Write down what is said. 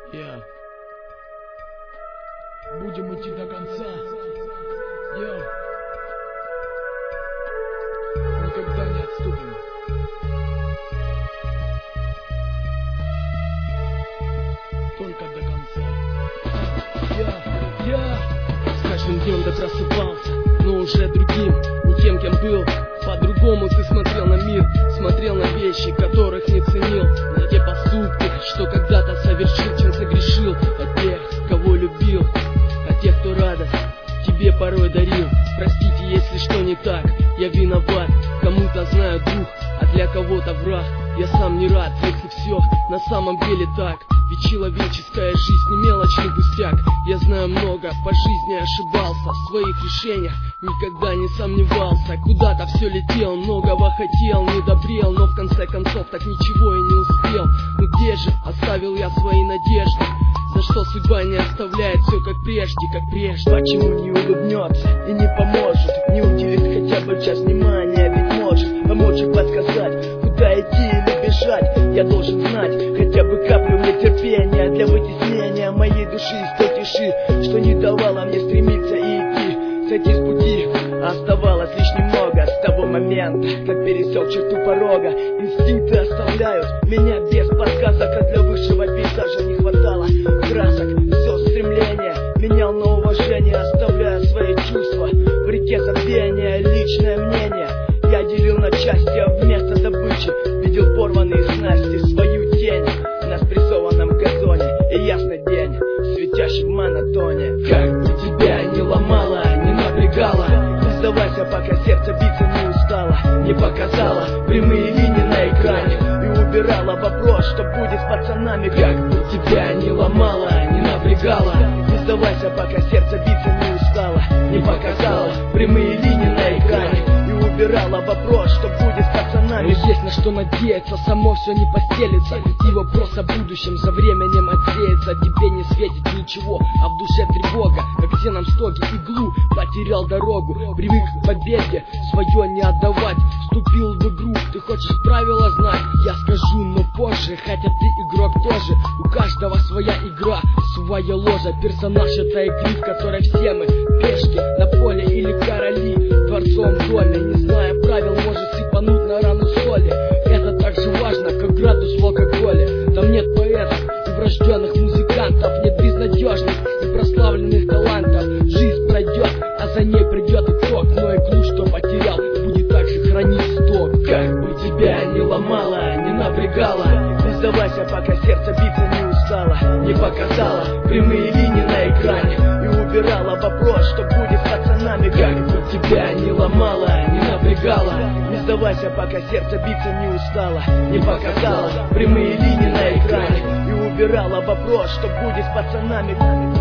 Будем идти до конца. Никогда не отступим. Только до конца. С каждым днем ты просыпался, но уже другим, не тем, кем был. По-другому ты смотрел на мир, смотрел на вещи, которых не ценил, на те поступки, что когда-то совершил, чем согрешил, от тех, кого любил, от тех, кто радость тебе порой дарил. Простите, если что не так, я виноват. Кому-то знаю друг, а для кого-то враг. Я сам не рад, если все на самом деле так. Ведь человеческая жизнь не мелочный пустяк. Я знаю много, по жизни ошибался, в своих решениях никогда не сомневался. Куда-то все летел, многого хотел, не добрел, но в конце концов так ничего и не успел. Ну где же оставил я свои надежды? За что судьба не оставляет все как прежде? Почему не улыбнется и не поможет, не уделит хотя бы час внимания? Ведь может помочь и подсказать, куда идти или бежать. Я должен знать хотя бы каплю мне терпения для вытеснения моей души из той тиши, что не давала мне стремиться и идти, сойти с пути. Оставалось лишь немного с того момента, как пересек черту порога. Инстинкты оставляют меня без подсказок, а для высшего пейзажа не хватало красок. Все стремление менял на уважение, оставляя свои чувства в реке забвения. Личное мнение я делил на части, а вместо добычи видел порванные снасти. Свою тень на спрессованном газоне и ясный день, светящий в монотоне. Как бы тебя не ломало, не напрягало, не сдавайся, пока сердце биться не устало, не показала прямые линии на экране и убирала вопрос, что будет с пацанами. Как бы тебя не ломало, не напрягало, не сдавайся, пока сердце биться не устало, не показала прямые линии на экране и убирала вопрос, что будет с пацанами. Но есть на что надеяться, само все не постелится, и вопрос о будущем за временем отсеется. Тебе не светит ничего, а в душе тревога, как в сеном стоге иглу потерял дорогу. Привык к победе, свое не отдавать, вступил в игру, ты хочешь правила знать? Я скажу, но позже, хотя ты игрок тоже. У каждого своя игра, своя ложа. Персонаж этой игры, в которой все мы пешки на поле или короли в дворцовом доме. Не зная правил, может сыпануть на рану соли. Это так же важно, как градус в алкоголе. Там нет поэтов и врожденных музыкантов, нет безнадежных и прославленных талантов. Жизнь пройдет, а за ней придет итог, но иглу, что потерял, будет также хранить сток. Как бы тебя не ломало, не напрягало, не сдавайся, пока сердце биться не устало, не показала прямые линии на экране и убирала вопрос, что будет с пацанами. Как бы тебя не ломало, не напрягало, не сдавайся, пока сердце биться не устало, не показала прямые линии на экране и убирала вопрос, что будет с пацанами.